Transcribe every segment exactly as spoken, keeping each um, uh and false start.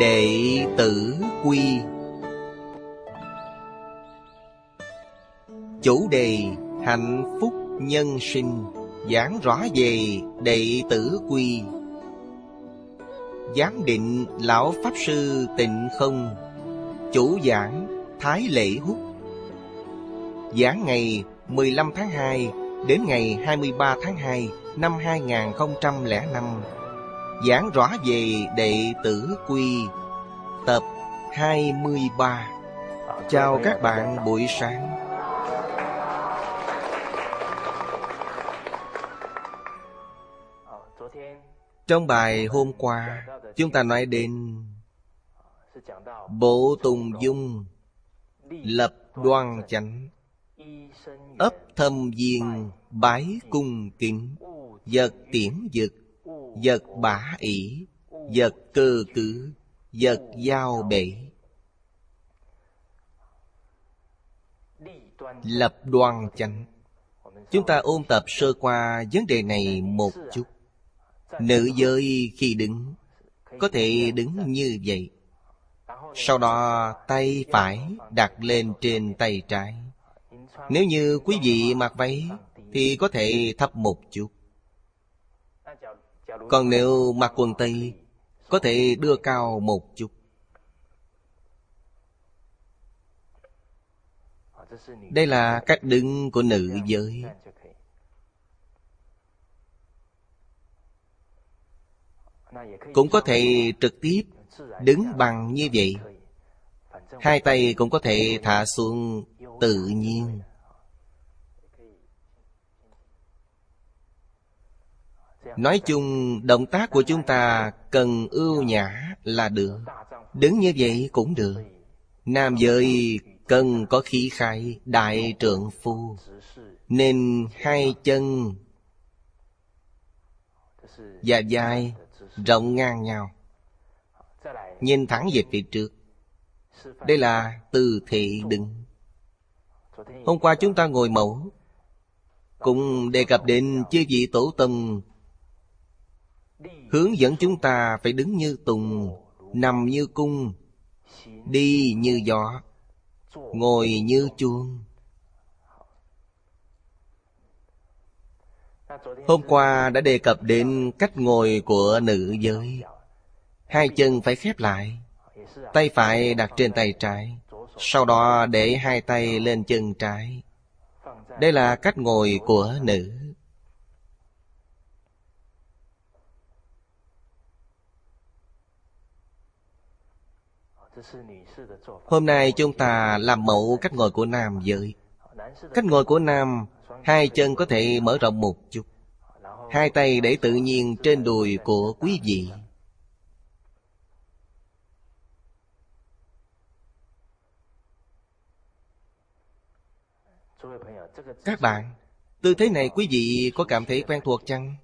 Đệ tử quy. Chủ đề hạnh phúc nhân sinh, giảng rõ về đệ tử quy. Giám định Lão Pháp Sư Tịnh Không. Chủ giảng Thái Lễ Húc. Giảng ngày mười lăm tháng hai đến ngày hai mươi ba tháng hai năm hai nghìn không trăm lẻ năm. Giảng rõ về đệ tử quy, tập hai mươi ba. Chào các bạn buổi sáng. Trong bài hôm qua, chúng ta nói đến Bộ Tùng Dung, lập đoan chánh, ấp thâm viên, bái cung kính, vật tiễn dực, vật bả ỷ, vật cơ cử, vật giao bể. Lập đoan chánh. Chúng ta ôn tập sơ qua vấn đề này một chút. Nữ giới khi đứng có thể đứng như vậy. Sau đó tay phải đặt lên trên tay trái. Nếu như quý vị mặc váy thì có thể thấp một chút. Còn nếu mặc quần tây có thể đưa cao một chút. Đây là cách đứng của nữ giới. Cũng có thể trực tiếp đứng bằng như vậy. Hai tay cũng có thể thả xuống tự nhiên. Nói chung, động tác của chúng ta cần ưu nhã là được. Đứng như vậy cũng được. Nam giới cần có khí khái đại trượng phu, nên hai chân và vai rộng ngang nhau, nhìn thẳng về phía trước. Đây là tư thế đứng. Hôm qua chúng ta ngồi mẫu cũng đề cập đến chư vị tổ tông hướng dẫn chúng ta phải đứng như tùng, nằm như cung, đi như gió, ngồi như chuông. Hôm qua đã đề cập đến cách ngồi của nữ giới. Hai chân phải khép lại, tay phải đặt trên tay trái, sau đó để hai tay lên chân trái. Đây là cách ngồi của nữ. Hôm nay chúng ta làm mẫu cách ngồi của nam giới. Cách ngồi của nam, hai chân có thể mở rộng một chút, hai tay để tự nhiên trên đùi của quý vị. Các bạn, tư thế này quý vị có cảm thấy quen thuộc chăng?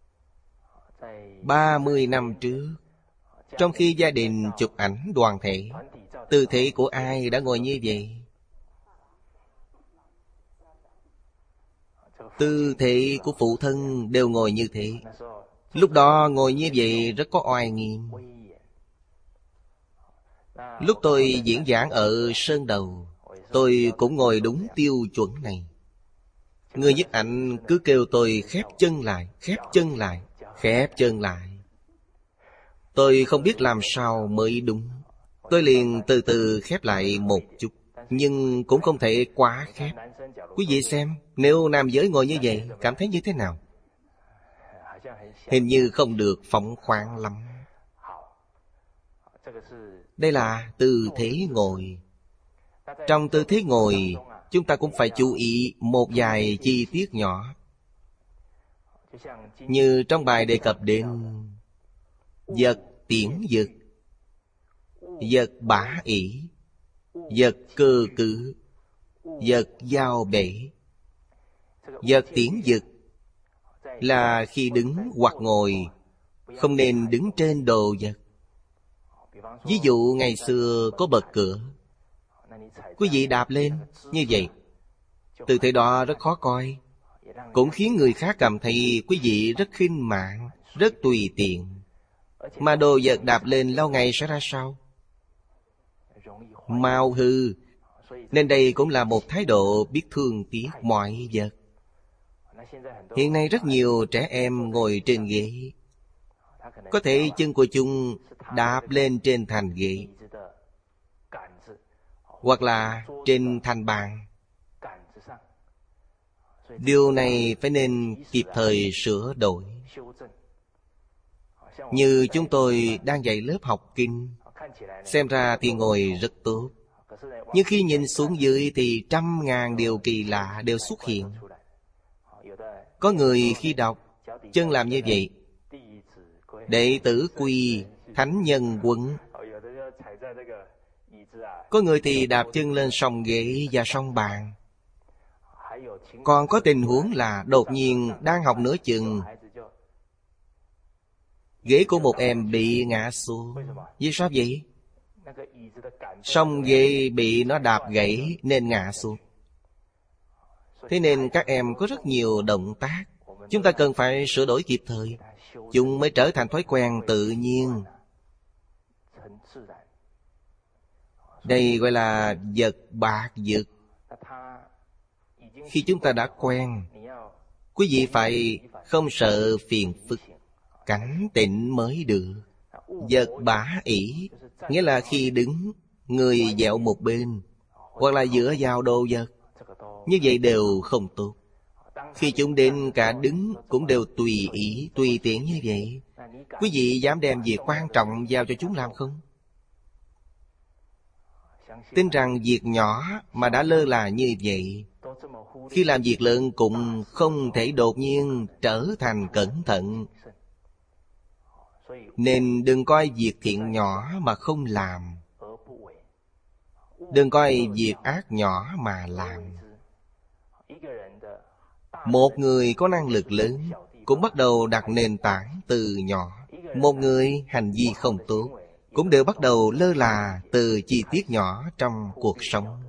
Ba mươi năm trước, trong khi gia đình chụp ảnh đoàn thể, tư thế của ai đã ngồi như vậy? Tư thế của phụ thân đều ngồi như thế. Lúc đó ngồi như vậy rất có oai nghiêm. Lúc tôi diễn giảng ở Sơn Đầu, tôi cũng ngồi đúng tiêu chuẩn này. Người nhiếp ảnh cứ kêu tôi khép chân lại, khép chân lại, khép chân lại. Tôi không biết làm sao mới đúng. Tôi liền từ từ khép lại một chút, nhưng cũng không thể quá khép. Quý vị xem, nếu nam giới ngồi như vậy, cảm thấy như thế nào? Hình như không được phóng khoáng lắm. Đây là tư thế ngồi. Trong tư thế ngồi, chúng ta cũng phải chú ý một vài chi tiết nhỏ. Như trong bài đề cập đến vật tiễn dực, vật bả ỷ, vật cơ cử, vật giao bể. Vật tiễn dực là khi đứng hoặc ngồi không nên đứng trên đồ vật. Ví dụ ngày xưa có bậc cửa, quý vị đạp lên như vậy, tư thế đó rất khó coi, cũng khiến người khác cảm thấy quý vị rất khinh mạn, rất tùy tiện. Mà đồ vật đạp lên lâu ngày sẽ ra sao? Mau hư. Nên đây cũng là một thái độ biết thương tiếc mọi vật. Hiện nay rất nhiều trẻ em ngồi trên ghế, có thể chân của chúng đạp lên trên thành ghế, hoặc là trên thành bàn. Điều này phải nên kịp thời sửa đổi. Như chúng tôi đang dạy lớp học kinh, xem ra thì ngồi rất tốt, nhưng khi nhìn xuống dưới thì trăm ngàn điều kỳ lạ đều xuất hiện. Có người khi đọc, chân làm như vậy: đệ tử quy, thánh nhân quấn. Có người thì đạp chân lên song ghế và song bàn. Còn có tình huống là đột nhiên đang học nửa chừng, ghế của một em bị ngã xuống. Vì sao vậy? Song ghế bị nó đạp gãy nên ngã xuống. Thế nên các em có rất nhiều động tác, chúng ta cần phải sửa đổi kịp thời, chúng mới trở thành thói quen tự nhiên. Đây gọi là vật bạc dực. Khi chúng ta đã quen, quý vị phải không sợ phiền phức, cảnh tịnh mới được. Vật bả ỷ, nghĩa là khi đứng, người dẹo một bên, hoặc là dựa vào đồ vật, như vậy đều không tốt. Khi chúng đến cả đứng cũng đều tùy ý, tùy tiện như vậy, quý vị dám đem việc quan trọng giao cho chúng làm không? Tin rằng việc nhỏ mà đã lơ là như vậy, khi làm việc lớn cũng không thể đột nhiên trở thành cẩn thận. Nên đừng coi việc thiện nhỏ mà không làm, đừng coi việc ác nhỏ mà làm. Một người có năng lực lớn cũng bắt đầu đặt nền tảng từ nhỏ. Một người hành vi không tốt cũng đều bắt đầu lơ là từ chi tiết nhỏ trong cuộc sống.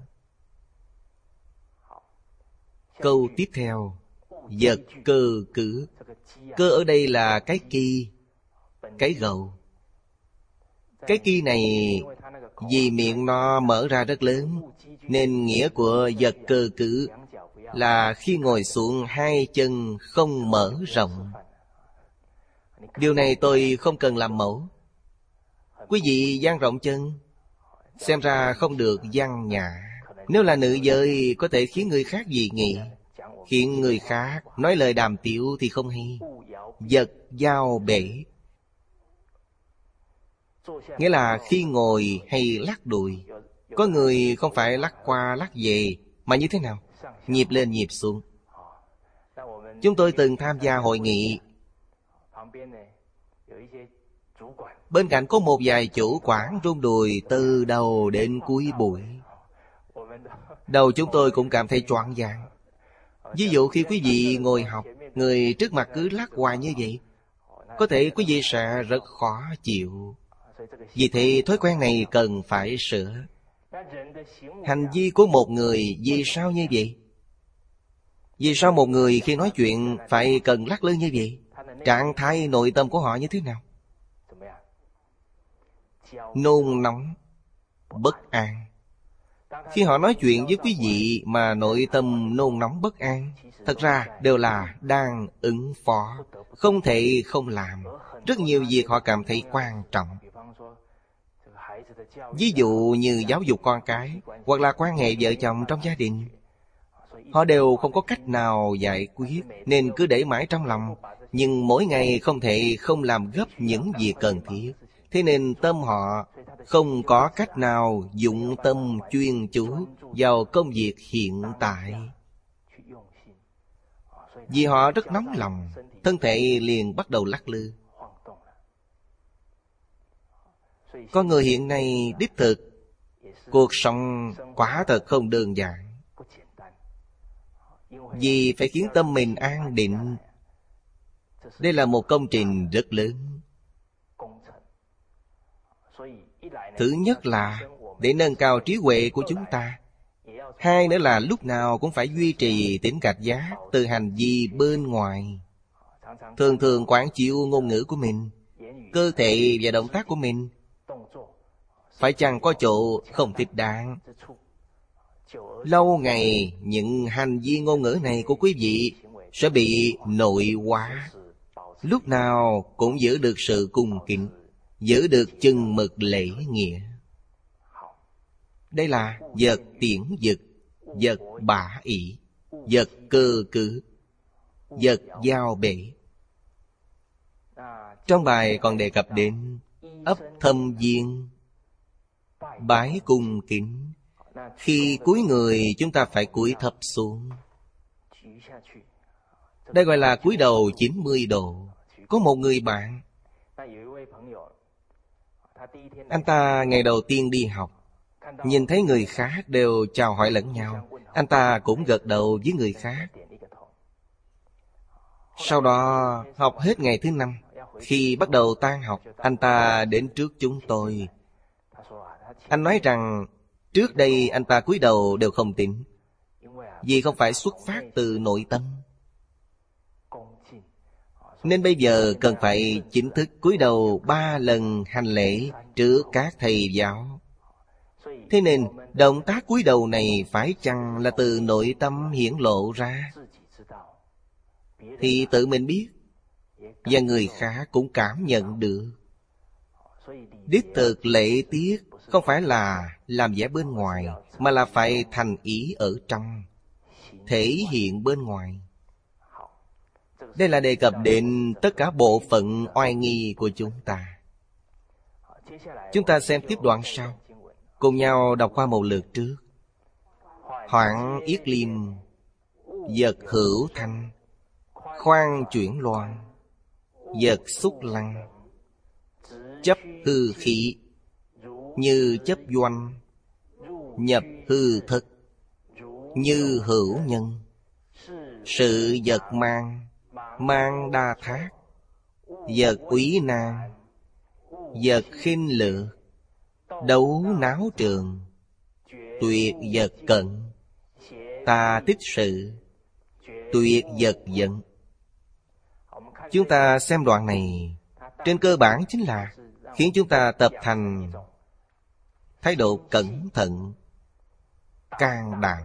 Câu tiếp theo: vật cơ cử. Cơ ở đây là cái ki, cái gầu. Cái ki này vì miệng nó mở ra rất lớn, nên nghĩa của vật cơ cử là khi ngồi xuống hai chân không mở rộng. Điều này tôi không cần làm mẫu. Quý vị dang rộng chân, xem ra không được văn nhã. Nếu là nữ giới có thể khiến người khác dị nghị, khiến người khác nói lời đàm tiếu thì không hay. Vật giao bể, nghĩa là khi ngồi hay lắc đùi. Có người không phải lắc qua lắc về, mà như thế nào? Nhịp lên nhịp xuống. Chúng tôi từng tham gia hội nghị, bên cạnh có một vài chủ quản rung đùi từ đầu đến cuối buổi. Đầu chúng tôi cũng cảm thấy choáng váng. Ví dụ khi quý vị ngồi học, người trước mặt cứ lắc hoài như vậy, có thể quý vị sẽ rất khó chịu. Vì thế thói quen này cần phải sửa. Hành vi của một người vì sao như vậy? Vì sao một người khi nói chuyện phải cần lắc lư như vậy? Trạng thái nội tâm của họ như thế nào? Nôn nóng, bất an. Khi họ nói chuyện với quý vị mà nội tâm nôn nóng bất an, thật ra đều là đang ứng phó, không thể không làm. Rất nhiều việc họ cảm thấy quan trọng. Ví dụ như giáo dục con cái, hoặc là quan hệ vợ chồng trong gia đình, họ đều không có cách nào giải quyết, nên cứ để mãi trong lòng. Nhưng mỗi ngày không thể không làm gấp những việc cần thiết, thế nên tâm họ không có cách nào dụng tâm chuyên chú vào công việc hiện tại. Vì họ rất nóng lòng, thân thể liền bắt đầu lắc lư. Con người hiện nay đích thực, cuộc sống quả thật không đơn giản. Vì phải khiến tâm mình an định. Đây là một công trình rất lớn. Thứ nhất là để nâng cao trí huệ của chúng ta. Hai nữa là lúc nào cũng phải duy trì tính cảnh giác từ hành vi bên ngoài. Thường thường quán chiếu ngôn ngữ của mình, cơ thể và động tác của mình phải chăng có chỗ không thích đáng. Lâu ngày những hành vi ngôn ngữ này của quý vị sẽ bị nội hóa, lúc nào cũng giữ được sự cung kính, giữ được chừng mực lễ nghĩa. Đây là vật tiễn dực, vật bả ỷ, vật cơ cử, vật giao bể. Trong bài còn đề cập đến ấp thâm viên, bái cung kính. Khi cúi người chúng ta phải cúi thấp xuống. Đây gọi là cúi đầu chín mươi độ. Có một người bạn, anh ta ngày đầu tiên đi học, nhìn thấy người khác đều chào hỏi lẫn nhau, anh ta cũng gật đầu với người khác. Sau đó học hết ngày thứ năm, khi bắt đầu tan học, anh ta đến trước chúng tôi. Anh nói rằng trước đây anh ta cúi đầu đều không tín, vì không phải xuất phát từ nội tâm, nên bây giờ cần phải chính thức cúi đầu ba lần hành lễ trước các thầy giáo. Thế nên động tác cúi đầu này phải chăng là từ nội tâm hiển lộ ra, thì tự mình biết, và người khác cũng cảm nhận được. Đích thực lễ tiết không phải là làm vẻ bên ngoài, mà là phải thành ý ở trong, thể hiện bên ngoài. Đây là đề cập đến tất cả bộ phận oai nghi của chúng ta. Chúng ta xem tiếp đoạn sau, cùng nhau đọc qua một lượt trước. Hoảng yết liêm, vật hữu thanh, khoan chuyển loan, vật xúc lăng, chấp hư khí, như chấp doanh, nhập hư thực, như hữu nhân, sự vật mang, mang đa thác, vật úy nan, vật khinh lược, đấu náo trường, tuyệt vật cận, tà tích sự, tuyệt vật giận. Chúng ta xem đoạn này, trên cơ bản chính là khiến chúng ta tập thành thái độ cẩn thận, can đảm.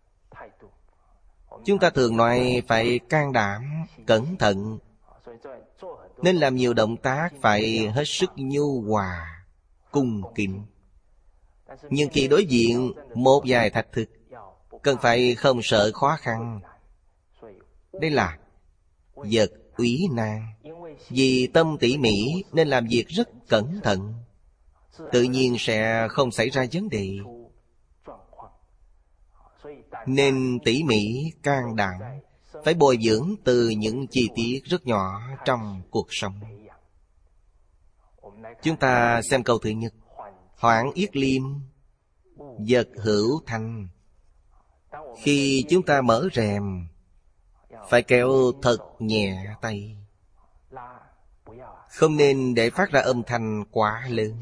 Chúng ta thường nói phải can đảm, cẩn thận, nên làm nhiều động tác phải hết sức nhu hòa, cung kính. Nhưng khi đối diện một vài thách thức, cần phải không sợ khó khăn. Đây là vật úy nan. Vì tâm tỉ mỉ nên làm việc rất cẩn thận, tự nhiên sẽ không xảy ra vấn đề. Nên tỉ mỉ, can đảm, phải bồi dưỡng từ những chi tiết rất nhỏ trong cuộc sống. Chúng ta xem câu thứ nhất. Hoảng yết liêm, vật hữu thanh. Khi chúng ta mở rèm, phải kéo thật nhẹ tay, không nên để phát ra âm thanh quá lớn.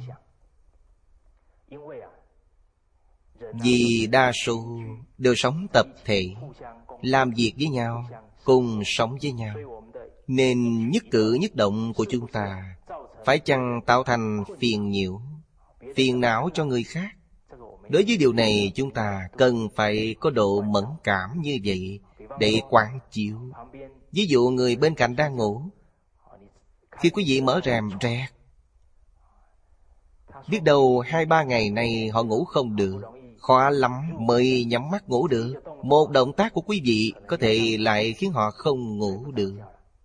Vì đa số đều sống tập thể, làm việc với nhau, cùng sống với nhau, nên nhất cử nhất động của chúng ta phải chăng tạo thành phiền nhiễu, phiền não cho người khác. Đối với điều này chúng ta cần phải có độ mẫn cảm như vậy để quán chiếu. Ví dụ người bên cạnh đang ngủ, khi quý vị mở rèm rẹt, biết đâu hai ba ngày nay họ ngủ không được, khó lắm mới nhắm mắt ngủ được. Một động tác của quý vị có thể lại khiến họ không ngủ được.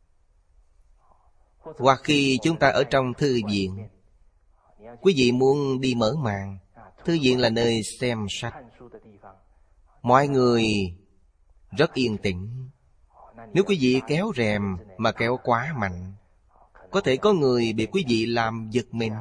Hoặc khi chúng ta ở trong thư viện, quý vị muốn đi mở màn. Thư viện là nơi xem sách, mọi người rất yên tĩnh. Nếu quý vị kéo rèm mà kéo quá mạnh, có thể có người bị quý vị làm giật mình.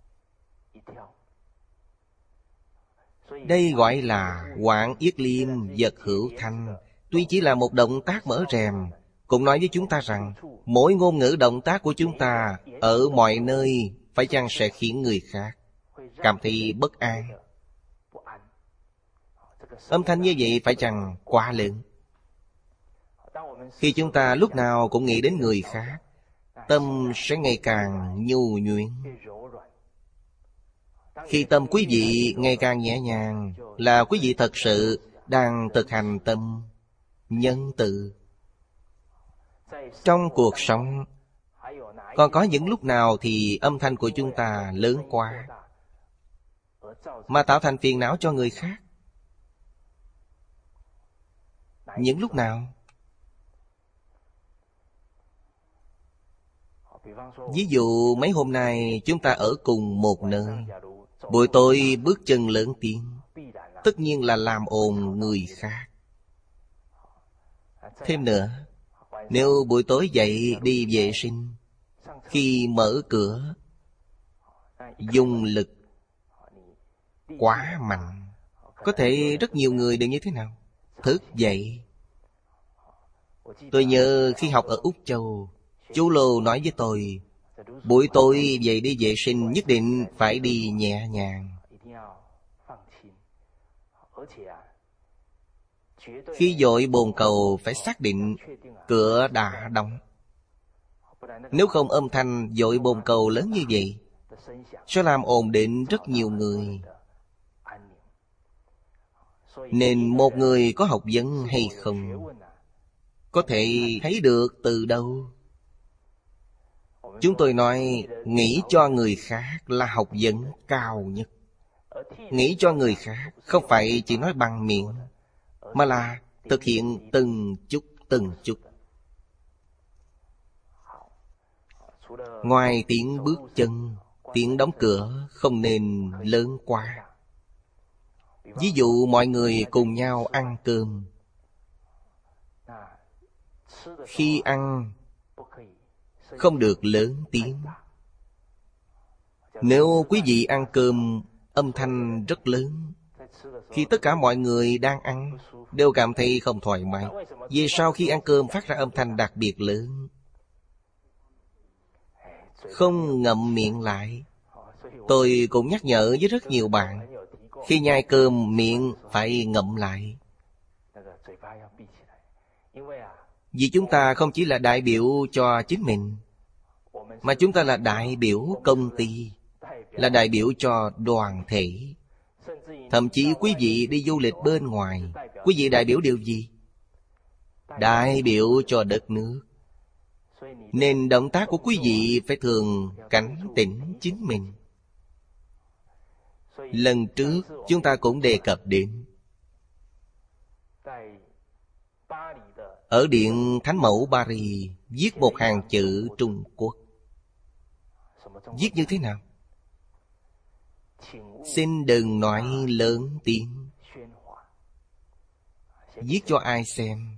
Đây gọi là hoảng yết liêm, vật hữu thanh. Tuy chỉ là một động tác mở rèm, cũng nói với chúng ta rằng mỗi ngôn ngữ động tác của chúng ta ở mọi nơi phải chăng sẽ khiến người khác cảm thấy bất an. Âm thanh như vậy phải chăng quá lớn. Khi chúng ta lúc nào cũng nghĩ đến người khác, tâm sẽ ngày càng nhu nhuyễn. Khi tâm quý vị ngày càng nhẹ nhàng, là quý vị thật sự đang thực hành tâm nhân từ. Trong cuộc sống, còn có những lúc nào thì âm thanh của chúng ta lớn quá, mà tạo thành phiền não cho người khác? Những lúc nào? Ví dụ mấy hôm nay chúng ta ở cùng một nơi, buổi tối bước chân lớn tiếng, tất nhiên là làm ồn người khác. Thêm nữa, nếu buổi tối dậy đi vệ sinh, khi mở cửa dùng lực quá mạnh, có thể rất nhiều người đều như thế nào? Thức dậy. Tôi nhớ khi học ở Úc Châu, chú Lô nói với tôi, buổi tối dậy đi vệ sinh nhất định phải đi nhẹ nhàng. Khi dội bồn cầu phải xác định cửa đã đóng. Nếu không âm thanh dội bồn cầu lớn như vậy sẽ làm ồn đến rất nhiều người. Nên một người có học vấn hay không, có thể thấy được từ đâu. Chúng tôi nói nghĩ cho người khác là học vấn cao nhất. Nghĩ cho người khác không phải chỉ nói bằng miệng, mà là thực hiện từng chút từng chút. Ngoài tiếng bước chân, tiếng đóng cửa không nên lớn quá. Ví dụ mọi người cùng nhau ăn cơm, khi ăn không được lớn tiếng. Nếu quý vị ăn cơm âm thanh rất lớn, khi tất cả mọi người đang ăn đều cảm thấy không thoải mái. Vì sao khi ăn cơm phát ra âm thanh đặc biệt lớn? Không ngậm miệng lại. Tôi cũng nhắc nhở với rất nhiều bạn, khi nhai cơm miệng phải ngậm lại. Vì chúng ta không chỉ là đại biểu cho chính mình, mà chúng ta là đại biểu công ty, là đại biểu cho đoàn thể. Thậm chí quý vị đi du lịch bên ngoài, quý vị đại biểu điều gì? Đại biểu cho đất nước. Nên động tác của quý vị phải thường cảnh tỉnh chính mình. Lần trước chúng ta cũng đề cập đến, ở Điện Thánh Mẫu Paris viết một hàng chữ Trung Quốc. Viết như thế nào? Xin đừng nói lớn tiếng. Viết cho ai xem?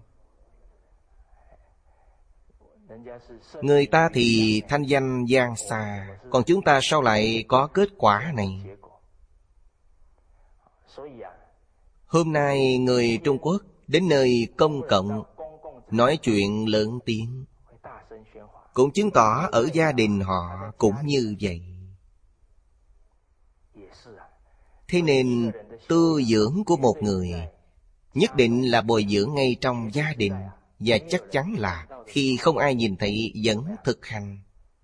Người ta thì thanh danh vang xa, còn chúng ta sao lại có kết quả này? Hôm nay người Trung Quốc đến nơi công cộng nói chuyện lớn tiếng, cũng chứng tỏ ở gia đình họ cũng như vậy. Thế nên tu dưỡng của một người nhất định là bồi dưỡng ngay trong gia đình, và chắc chắn là khi không ai nhìn thấy vẫn thực hành.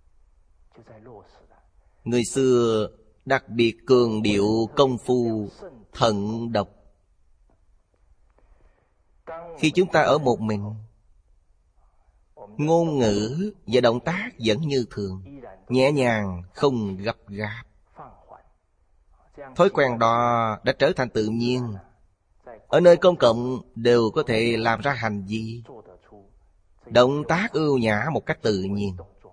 Người xưa đặc biệt cường điệu công phu thận độc. Khi chúng ta ở một mình, ngôn ngữ và động tác vẫn như thường, nhẹ nhàng, không gấp gáp. Thói quen đó đã trở thành tự nhiên. Ở nơi công cộng đều có thể làm ra hành vi, động tác ưu nhã một cách tự nhiên.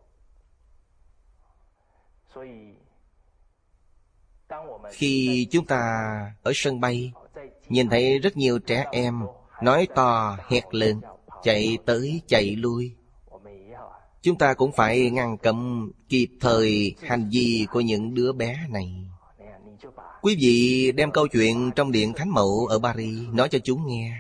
Khi chúng ta ở sân bay, nhìn thấy rất nhiều trẻ em nói to hét lớn, chạy tới chạy lui, chúng ta cũng phải ngăn cấm kịp thời hành vi của những đứa bé này. Quý vị đem câu chuyện trong Điện Thánh Mẫu ở Paris nói cho chúng nghe,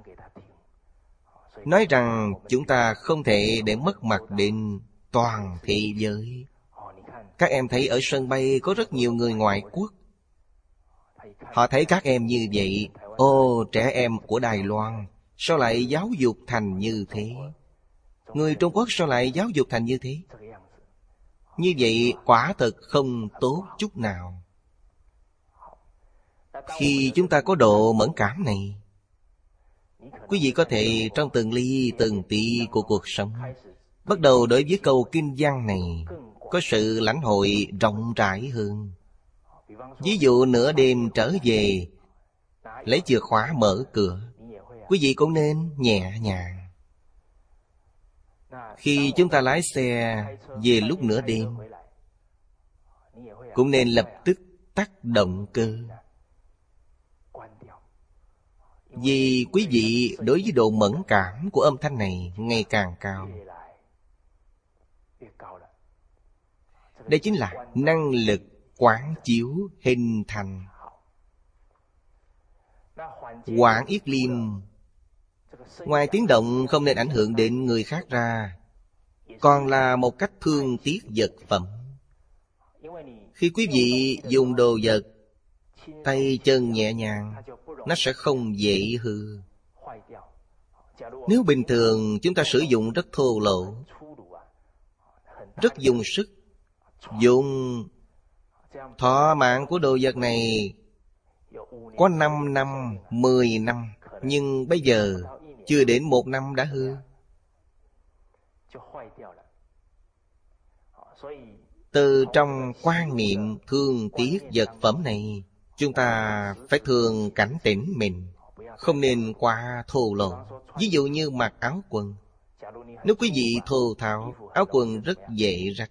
nói rằng chúng ta không thể để mất mặt đến toàn thế giới. Các em thấy ở sân bay có rất nhiều người ngoại quốc. Họ thấy các em như vậy, ô, trẻ em của Đài Loan sao lại giáo dục thành như thế? Người Trung Quốc sao lại giáo dục thành như thế? Như vậy quả thật không tốt chút nào. Khi chúng ta có độ mẫn cảm này, quý vị có thể trong từng ly từng tí của cuộc sống bắt đầu đối với câu kinh văn này có sự lãnh hội rộng rãi hơn. Ví dụ nửa đêm trở về, lấy chìa khóa mở cửa, quý vị cũng nên nhẹ nhàng. Khi chúng ta lái xe về lúc nửa đêm, cũng nên lập tức tắt động cơ. Vì quý vị đối với độ mẫn cảm của âm thanh này ngày càng cao. Đây chính là năng lực quán chiếu hình thành. Quảng Yết Liêm, ngoài tiếng động không nên ảnh hưởng đến người khác ra, còn là một cách thương tiếc vật phẩm. Khi quý vị dùng đồ vật, tay chân nhẹ nhàng, nó sẽ không dễ hư. Nếu bình thường chúng ta sử dụng rất thô lỗ, rất dùng sức, dùng thọ mạng của đồ vật này có năm năm, mười năm, nhưng bây giờ chưa đến một năm đã hư. Từ trong quan niệm thương tiếc vật phẩm này, chúng ta phải thường cảnh tỉnh mình, không nên quá thô lỗ. Ví dụ như mặc áo quần, nếu quý vị thô tháo, áo quần rất dễ rách.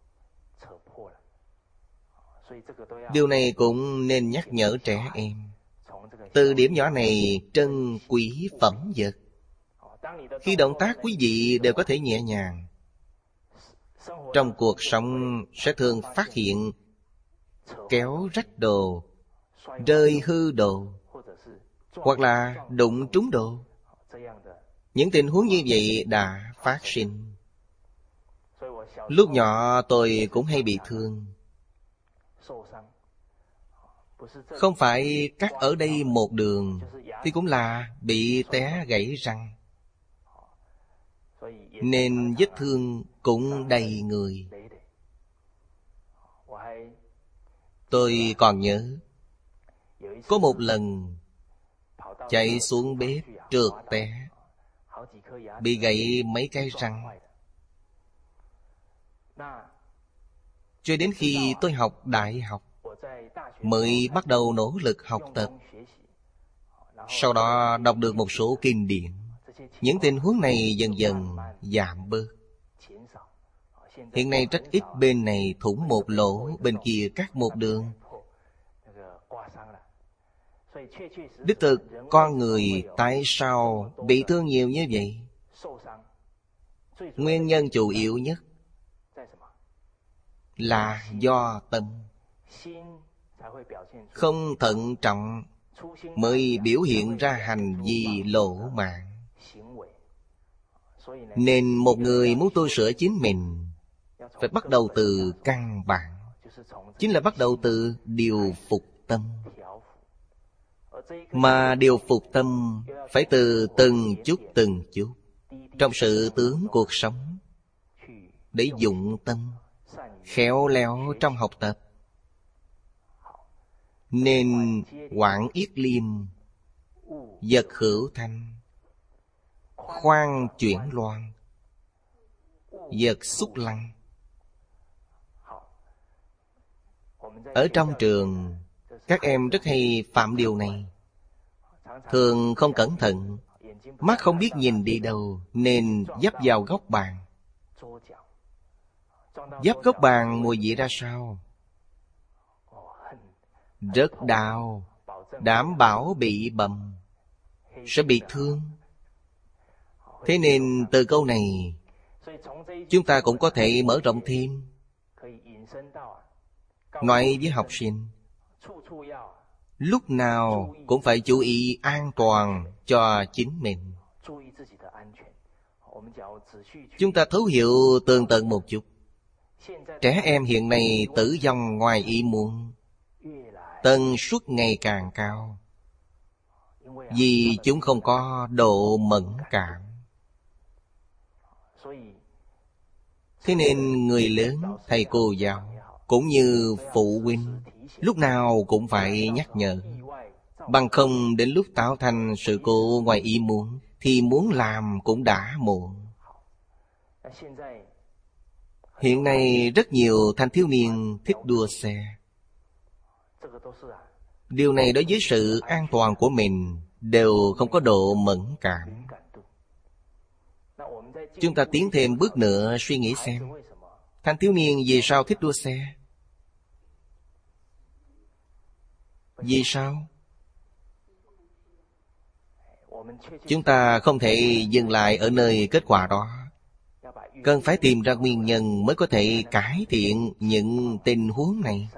Điều này cũng nên nhắc nhở trẻ em. Từ điểm nhỏ này trân quý phẩm vật. Khi động tác quý vị đều có thể nhẹ nhàng, trong cuộc sống sẽ thường phát hiện kéo rách đồ, rơi hư đồ, hoặc là đụng trúng đồ. Những tình huống như vậy đã phát sinh. Lúc nhỏ tôi cũng hay bị thương. Không phải cắt ở đây một đường, thì cũng là bị té gãy răng, nên vết thương cũng đầy người. Tôi còn nhớ, có một lần chạy xuống bếp trượt té, bị gãy mấy cái răng. Cho đến khi tôi học đại học mới bắt đầu nỗ lực học tập. Sau đó đọc được một số kinh điển, những tình huống này dần dần giảm bớt. Hiện nay rất ít bên này thủng một lỗ, bên kia cắt một đường. Đích thực, con người tại sao bị thương nhiều như vậy? Nguyên nhân chủ yếu nhất là do tâm. Không thận trọng mới biểu hiện ra hành vi lỗ mãng. Nên một người muốn tu sửa chính mình phải bắt đầu từ căn bản, chính là bắt đầu từ điều phục tâm. Mà điều phục tâm phải từ từng chút từng chút, trong sự tướng cuộc sống, để dụng tâm, khéo léo trong học tập. Nên Quảng Yết Liêm, vật hữu thanh, khoan chuyển loan, vật xúc lăng. Ở trong trường, các em rất hay phạm điều này. Thường không cẩn thận, mắt không biết nhìn đi đâu, nên dấp vào góc bàn. Dấp góc bàn mùi vị ra sao? Rất đau, đảm bảo bị bầm, sẽ bị thương. Thế nên từ câu này, chúng ta cũng có thể mở rộng thêm, nói với học sinh, lúc nào cũng phải chú ý an toàn cho chính mình. Chúng ta thấu hiểu tường tận một chút. Trẻ em hiện nay tử vong ngoài ý muốn, tần suất ngày càng cao, vì chúng không có độ mẫn cảm. Thế nên người lớn, thầy cô giáo, cũng như phụ huynh, lúc nào cũng phải nhắc nhở. Bằng không đến lúc tạo thành sự cố ngoài ý muốn, thì muốn làm cũng đã muộn. Hiện nay rất nhiều thanh thiếu niên thích đua xe. Điều này đối với sự an toàn của mình đều không có độ mẫn cảm. Chúng ta tiến thêm bước nữa suy nghĩ xem, thanh thiếu niên vì sao thích đua xe? Vì sao? Chúng ta không thể dừng lại ở nơi kết quả đó. Cần phải tìm ra nguyên nhân mới có thể cải thiện những tình huống này.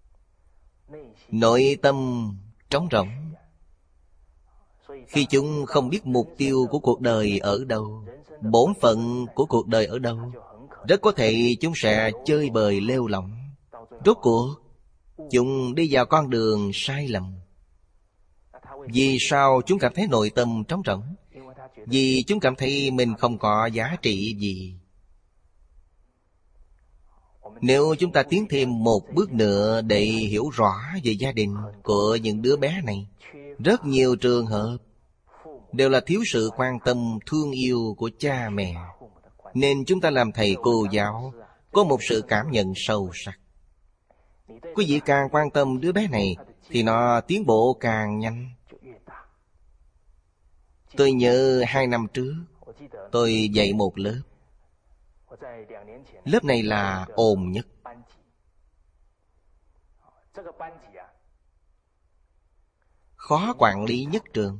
Nội tâm trống rỗng. Khi chúng không biết mục tiêu của cuộc đời ở đâu, bổn phận của cuộc đời ở đâu, rất có thể chúng sẽ chơi bời lêu lỏng. Rốt cuộc, chúng đi vào con đường sai lầm. Vì sao chúng cảm thấy nội tâm trống rỗng? Vì chúng cảm thấy mình không có giá trị gì. Nếu chúng ta tiến thêm một bước nữa để hiểu rõ về gia đình của những đứa bé này, rất nhiều trường hợp đều là thiếu sự quan tâm thương yêu của cha mẹ. Nên chúng ta làm thầy cô giáo có một sự cảm nhận sâu sắc. Quý vị càng quan tâm đứa bé này thì nó tiến bộ càng nhanh. Tôi nhớ hai năm trước tôi dạy một lớp. Lớp này là ồn nhất. Khó quản lý nhất trường.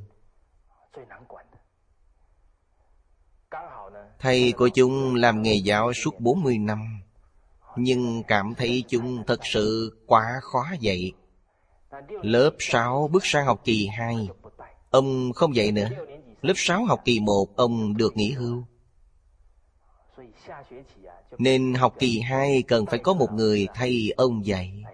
Thầy của chúng làm nghề giáo suốt bốn mươi năm, nhưng cảm thấy chúng thật sự quá khó dạy. Lớp sáu bước sang học kỳ hai, ông không dạy nữa. Lớp sáu học kỳ một, ông được nghỉ hưu. Nên học kỳ hai cần phải có một người thay ông dạy.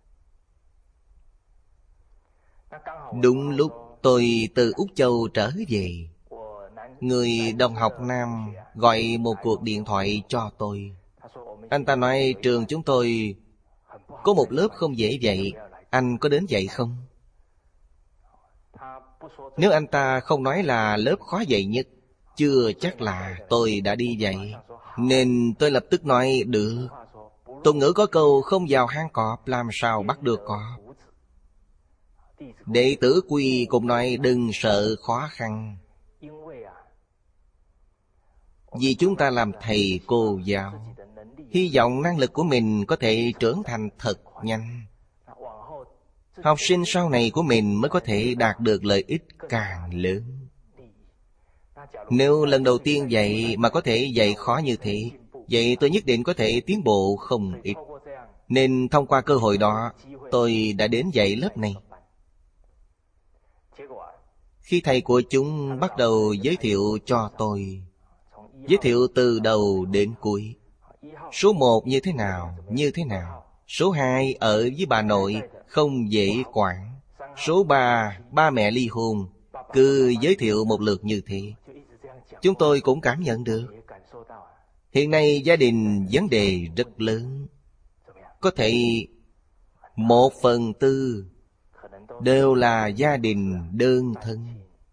Đúng lúc tôi từ Úc Châu trở về, người đồng học nam gọi một cuộc điện thoại cho tôi. Anh ta nói trường chúng tôi có một lớp không dễ dạy, anh có đến dạy không? Nếu anh ta không nói là lớp khó dạy nhất, chưa chắc là tôi đã đi dạy. Nên tôi lập tức nói được. Tục ngữ có câu không vào hang cọp làm sao bắt được cọp. Đệ tử Quy cũng nói đừng sợ khó khăn. Vì chúng ta làm thầy cô giáo, hy vọng năng lực của mình có thể trưởng thành thật nhanh. Học sinh sau này của mình mới có thể đạt được lợi ích càng lớn. Nếu lần đầu tiên dạy mà có thể dạy khó như thế, vậy tôi nhất định có thể tiến bộ không ít. Nên thông qua cơ hội đó, tôi đã đến dạy lớp này. Khi thầy của chúng bắt đầu giới thiệu cho tôi, giới thiệu từ đầu đến cuối. Số một như thế nào, như thế nào. Số hai ở với bà nội, không dễ quản. Số ba, ba mẹ ly hôn. Cứ giới thiệu một lượt như thế. Chúng tôi cũng cảm nhận được. Hiện nay gia đình vấn đề rất lớn. Có thể một phần tư đều là gia đình đơn thân.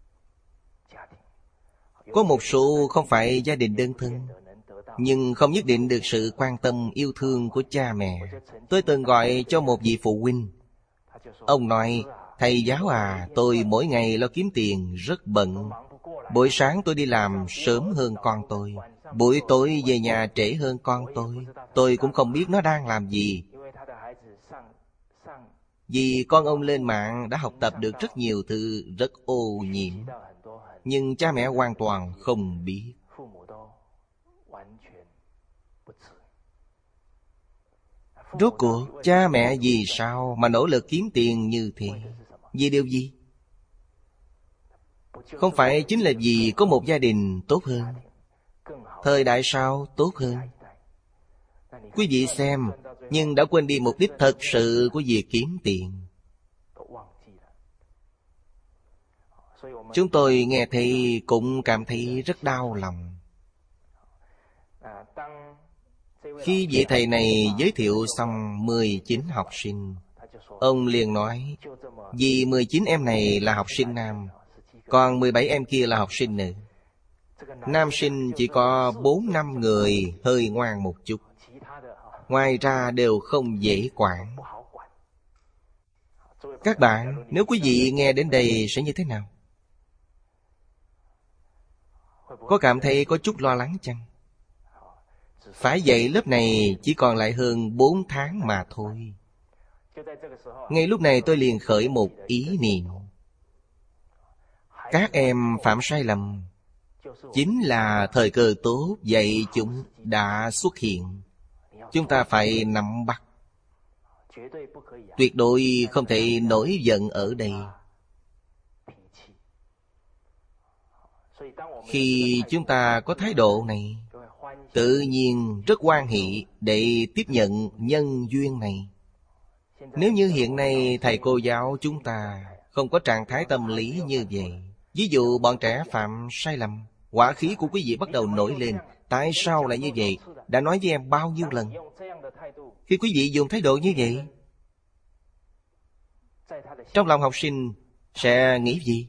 Có một số không phải gia đình đơn thân, nhưng không nhất định được sự quan tâm yêu thương của cha mẹ. Tôi từng gọi cho một vị phụ huynh. Ông nói, thầy giáo à, tôi mỗi ngày lo kiếm tiền rất bận. Buổi sáng tôi đi làm sớm hơn con tôi, buổi tối về nhà trễ hơn con tôi. Tôi cũng không biết nó đang làm gì. Vì con ông lên mạng đã học tập được rất nhiều thứ rất ô nhiễm, nhưng cha mẹ hoàn toàn không biết. Rốt cuộc cha mẹ vì sao mà nỗ lực kiếm tiền như thế? Vì điều gì? Không phải chính là vì có một gia đình tốt hơn, thời đại sau tốt hơn. Quý vị xem, nhưng đã quên đi mục đích thật sự của việc kiếm tiền. Chúng tôi nghe thấy cũng cảm thấy rất đau lòng. Khi vị thầy này giới thiệu xong mười chín học sinh, ông liền nói, vì mười chín em này là học sinh nam, còn mười bảy em kia là học sinh nữ. Nam sinh chỉ có bốn năm người hơi ngoan một chút, ngoài ra đều không dễ quản. Các bạn, nếu quý vị nghe đến đây sẽ như thế nào? Có cảm thấy có chút lo lắng chăng? Phải dạy lớp này chỉ còn lại hơn bốn tháng mà thôi. Ngay lúc này tôi liền khởi một ý niệm. Các em phạm sai lầm, chính là thời cơ tốt dạy chúng đã xuất hiện. Chúng ta phải nắm bắt. Tuyệt đối không thể nổi giận ở đây. Khi chúng ta có thái độ này, tự nhiên rất hoan hỷ để tiếp nhận nhân duyên này. Nếu như hiện nay thầy cô giáo chúng ta không có trạng thái tâm lý như vậy, ví dụ bọn trẻ phạm sai lầm, hỏa khí của quý vị bắt đầu nổi lên. Tại sao lại như vậy? Đã nói với em bao nhiêu lần. Khi quý vị dùng thái độ như vậy, trong lòng học sinh sẽ nghĩ gì?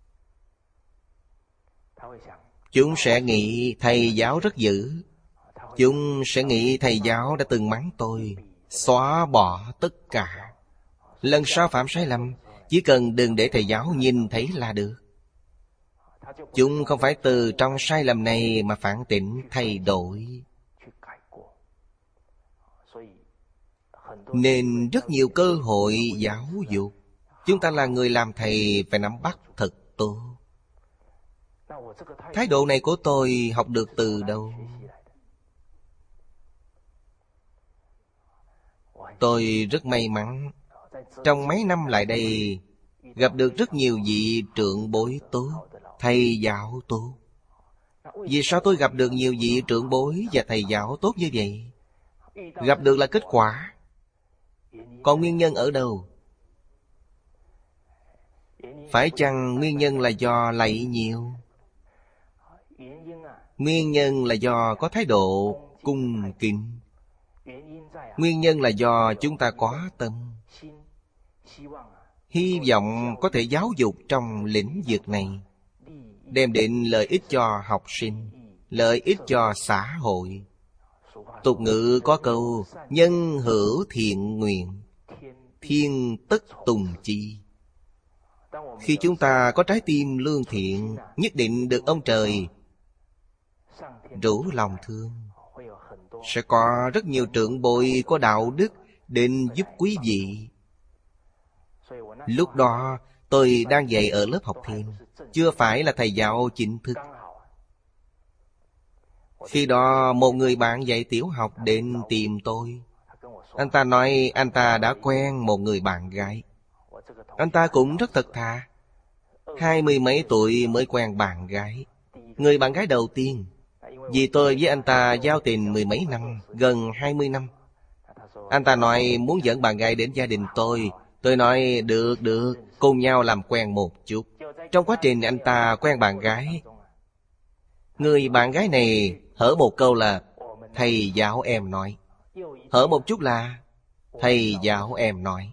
Chúng sẽ nghĩ thầy giáo rất dữ. Chúng sẽ nghĩ thầy giáo đã từng mắng tôi. Xóa bỏ tất cả. Lần sau phạm sai lầm, chỉ cần đừng để thầy giáo nhìn thấy là được. Chúng không phải từ trong sai lầm này mà phản tỉnh thay đổi. Nên rất nhiều cơ hội giáo dục, chúng ta là người làm thầy phải nắm bắt thật tốt. Thái độ này của tôi học được từ đâu? Tôi rất may mắn, trong mấy năm lại đây gặp được rất nhiều vị trưởng bối tốt, thầy giáo tốt. Vì sao tôi gặp được nhiều vị trưởng bối và thầy giáo tốt như vậy? Gặp được là kết quả. Còn nguyên nhân ở đâu? Phải chăng nguyên nhân là do lạy nhiều? Nguyên nhân là do có thái độ cung kính. Nguyên nhân là do chúng ta có tâm, hy vọng có thể giáo dục trong lĩnh vực này, đem đến lợi ích cho học sinh, lợi ích cho xã hội. Tục ngữ có câu, nhân hữu thiện nguyện, thiên tất tùng chi. Khi chúng ta có trái tim lương thiện, nhất định được ông trời rủ lòng thương. Sẽ có rất nhiều trưởng bối có đạo đức đến giúp quý vị. Lúc đó tôi đang dạy ở lớp học thêm, chưa phải là thầy giáo chính thức. Khi đó một người bạn dạy tiểu học đến tìm tôi. Anh ta nói anh ta đã quen một người bạn gái. Anh ta cũng rất thật thà, hai mươi mấy tuổi mới quen bạn gái. Người bạn gái đầu tiên, vì tôi với anh ta giao tình mười mấy năm, gần hai mươi năm. Anh ta nói muốn dẫn bạn gái đến gia đình tôi. Tôi nói được được, cùng nhau làm quen một chút. Trong quá trình anh ta quen bạn gái, người bạn gái này hở một câu là thầy giáo em nói, hở một chút là thầy giáo em nói.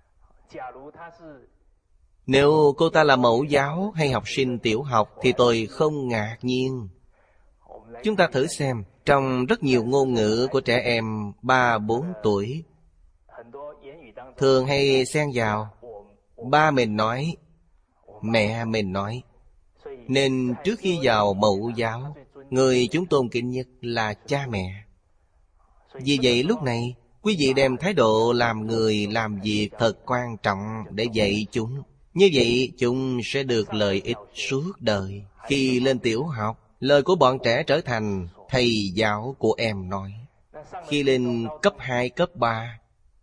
Nếu cô ta là mẫu giáo hay học sinh tiểu học thì tôi không ngạc nhiên. Chúng ta thử xem, trong rất nhiều ngôn ngữ của trẻ em ba bốn tuổi, thường hay xen vào ba mình nói, mẹ mình nói. Nên trước khi vào mẫu giáo, người chúng tôn kính nhất là cha mẹ. Vì vậy lúc này, quý vị đem thái độ làm người làm việc thật quan trọng để dạy chúng. Như vậy chúng sẽ được lợi ích suốt đời. Khi lên tiểu học, lời của bọn trẻ trở thành thầy giáo của em nói. Khi lên cấp hai, cấp ba,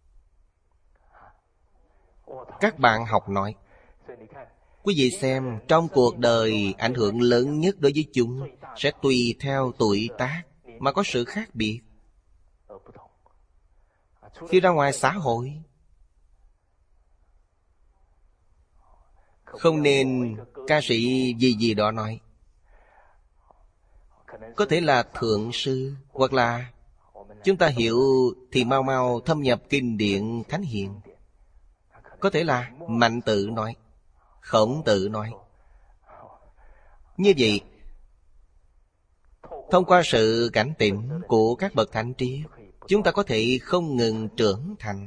các bạn học nói. Quý vị xem, trong cuộc đời ảnh hưởng lớn nhất đối với chúng sẽ tùy theo tuổi tác mà có sự khác biệt. Khi ra ngoài xã hội, không nên ca sĩ gì gì đó nói. Có thể là thượng sư, hoặc là Chúng ta hiểu thì mau mau thâm nhập kinh điển Thánh Hiền. Có thể là Mạnh Tự nói, Khổng Tử nói. Như vậy, thông qua sự cảnh tỉnh của các bậc thánh triết, chúng ta có thể không ngừng trưởng thành.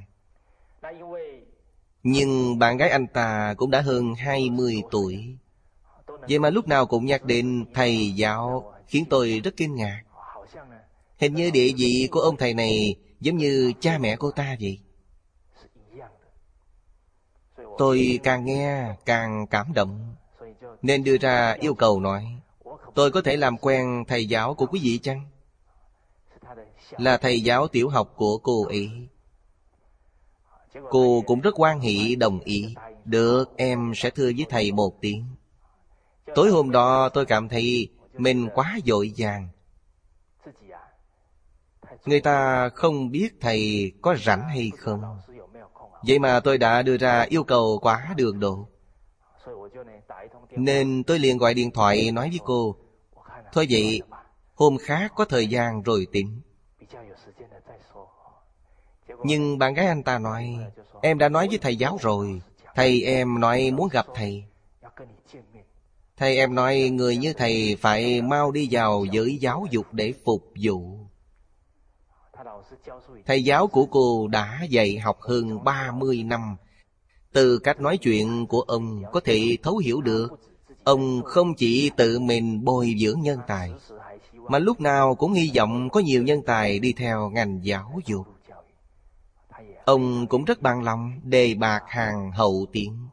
Nhưng bạn gái anh ta cũng đã hơn hai mươi tuổi. Vậy mà lúc nào cũng nhắc đến thầy giáo, khiến tôi rất kinh ngạc. Hình như địa vị của ông thầy này giống như cha mẹ cô ta vậy. Tôi càng nghe càng cảm động, nên đưa ra yêu cầu nói, tôi có thể làm quen thầy giáo của quý vị chăng? Là thầy giáo tiểu học của cô ấy. Cô cũng rất hoan hỷ đồng ý. Được, em sẽ thưa với thầy một tiếng. Tối hôm đó tôi cảm thấy mình quá vội vàng. Người ta không biết thầy có rảnh hay không. Vậy mà tôi đã đưa ra yêu cầu quá đường đột. Nên tôi liền gọi điện thoại nói với cô, thôi vậy, hôm khác có thời gian rồi tính. Nhưng bạn gái anh ta nói, em đã nói với thầy giáo rồi. Thầy em nói muốn gặp thầy. Thầy em nói người như thầy phải mau đi vào giới giáo dục để phục vụ. Thầy giáo của cô đã dạy học hơn ba mươi năm. Từ cách nói chuyện của ông có thể thấu hiểu được, ông không chỉ tự mình bồi dưỡng nhân tài, mà lúc nào cũng hy vọng có nhiều nhân tài đi theo ngành giáo dục. Ông cũng rất bằng lòng đề bạt hàng hậu tiến.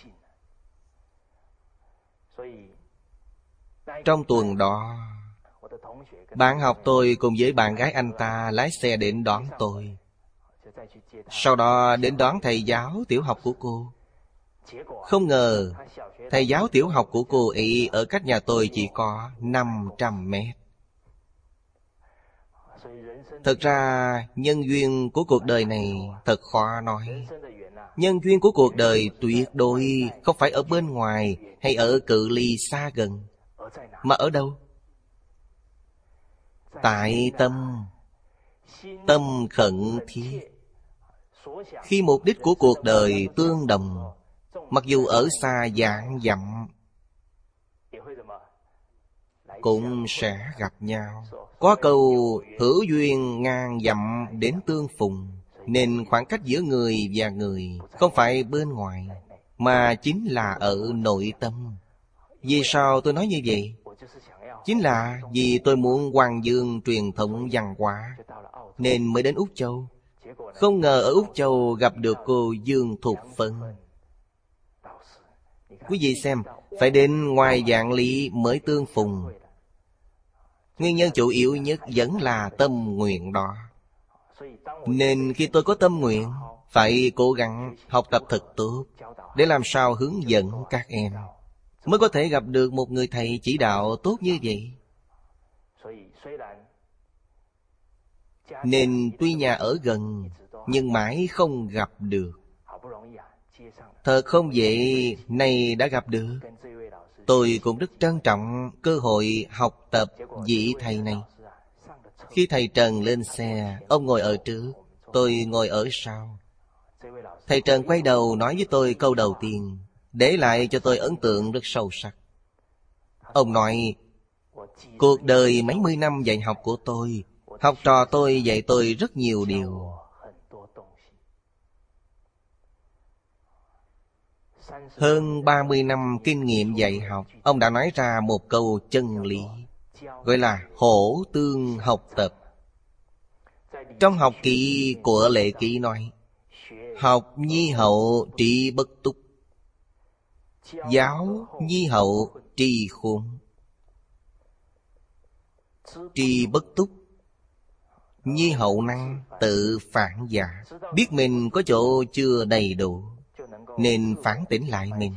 Trong tuần đó, bạn học tôi cùng với bạn gái anh ta lái xe đến đón tôi. Sau đó đến đón thầy giáo tiểu học của cô. Không ngờ thầy giáo tiểu học của cô ấy ở cách nhà tôi chỉ có năm trăm mét. Thật ra nhân duyên của cuộc đời này thật khó nói. Nhân duyên của cuộc đời tuyệt đối không phải ở bên ngoài hay ở cự ly xa gần, mà ở đâu? Tại tâm. Tâm khẩn thiết. Khi mục đích của cuộc đời tương đồng, mặc dù ở xa vạn dặm cũng sẽ gặp nhau. Có câu hữu duyên ngàn dặm đến tương phùng. Nên khoảng cách giữa người và người không phải bên ngoài, mà chính là ở nội tâm. Vì sao tôi nói như vậy? Chính là vì tôi muốn hoàng dương truyền thống văn hóa, nên mới đến Úc Châu. Không ngờ ở Úc Châu gặp được cô Dương Thục Phân. Quý vị xem, phải đến ngoài vạn lý mới tương phùng. Nguyên nhân chủ yếu nhất vẫn là tâm nguyện đó. Nên khi tôi có tâm nguyện, phải cố gắng học tập thật tốt, để làm sao hướng dẫn các em, mới có thể gặp được một người thầy chỉ đạo tốt như vậy. Nên tuy nhà ở gần, nhưng mãi không gặp được. Thật không dễ, nay đã gặp được. Tôi cũng rất trân trọng cơ hội học tập vị thầy này. Khi thầy Trần lên xe, ông ngồi ở trước, tôi ngồi ở sau. Thầy Trần quay đầu nói với tôi câu đầu tiên, để lại cho tôi ấn tượng rất sâu sắc. Ông nói, cuộc đời mấy mươi năm dạy học của tôi, học trò tôi dạy tôi rất nhiều điều. Hơn ba mươi năm kinh nghiệm dạy học, ông đã nói ra một câu chân lý, gọi là hổ tương học tập. Trong học ký của Lệ Ký nói, học nhi hậu trị bất túc, giáo nhi hậu trì khôn. Trì bất túc, nhi hậu năng tự phản giả, biết mình có chỗ chưa đầy đủ nên phản tỉnh lại mình.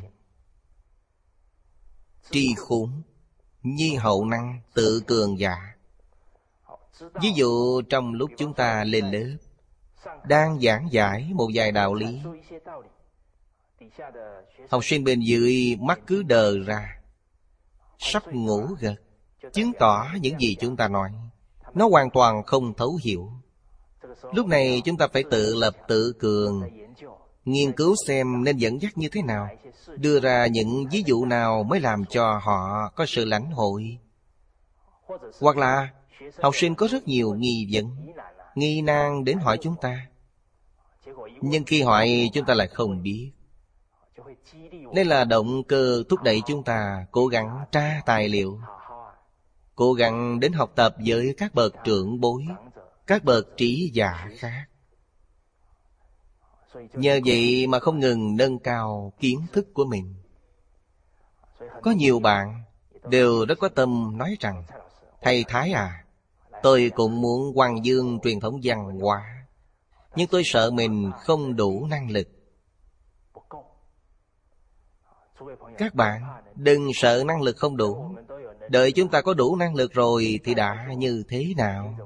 Trì khôn, nhi hậu năng tự cường giả. Ví dụ trong lúc chúng ta lên lớp, đang giảng giải một vài đạo lý, học sinh bên dưới mắt cứ đờ ra, sắp ngủ gật, chứng tỏ những gì chúng ta nói nó hoàn toàn không thấu hiểu. Lúc này chúng ta phải tự lập tự cường, nghiên cứu xem nên dẫn dắt như thế nào, đưa ra những ví dụ nào mới làm cho họ có sự lãnh hội. Hoặc là học sinh có rất nhiều nghi vấn, nghi nan đến hỏi chúng ta, nhưng khi hỏi chúng ta lại không biết. Đây là động cơ thúc đẩy chúng ta cố gắng tra tài liệu, cố gắng đến học tập với các bậc trưởng bối, các bậc trí giả khác. Nhờ vậy mà không ngừng nâng cao kiến thức của mình. Có nhiều bạn đều rất có tâm nói rằng: thầy Thái à, tôi cũng muốn hoan dương truyền thống văn hóa, nhưng tôi sợ mình không đủ năng lực. Các bạn đừng sợ năng lực không đủ. Đợi chúng ta có đủ năng lực rồi thì đã như thế nào?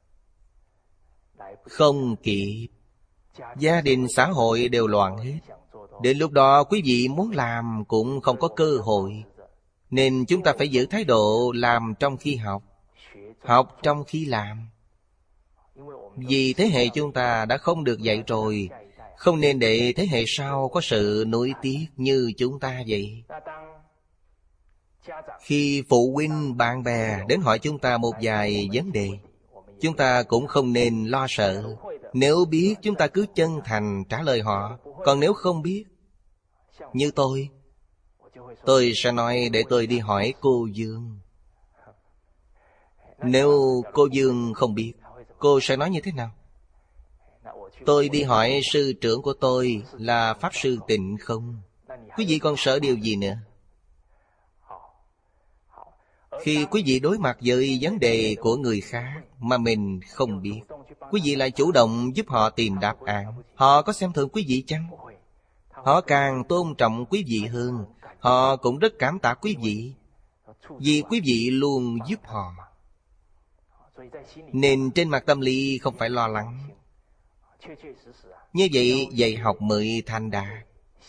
Không kịp. Gia đình xã hội đều loạn hết. Đến lúc đó quý vị muốn làm cũng không có cơ hội. Nên chúng ta phải giữ thái độ làm trong khi học, học trong khi làm. Vì thế hệ chúng ta đã không được dạy rồi, không nên để thế hệ sau có sự nuối tiếc như chúng ta vậy. Khi phụ huynh bạn bè đến hỏi chúng ta một vài vấn đề, chúng ta cũng không nên lo sợ. Nếu biết chúng ta cứ chân thành trả lời họ. Còn nếu không biết, như tôi, tôi sẽ nói để tôi đi hỏi cô Dương. Nếu cô Dương không biết, cô sẽ nói như thế nào? Tôi đi hỏi sư trưởng của tôi là Pháp Sư Tịnh Không. Quý vị còn sợ điều gì nữa? Khi quý vị đối mặt với vấn đề của người khác mà mình không biết, quý vị lại chủ động giúp họ tìm đáp án, họ có xem thường quý vị chăng? Họ càng tôn trọng quý vị hơn. Họ cũng rất cảm tạ quý vị, vì quý vị luôn giúp họ. Nên trên mặt tâm lý không phải lo lắng. Như vậy dạy học mới thành đạt.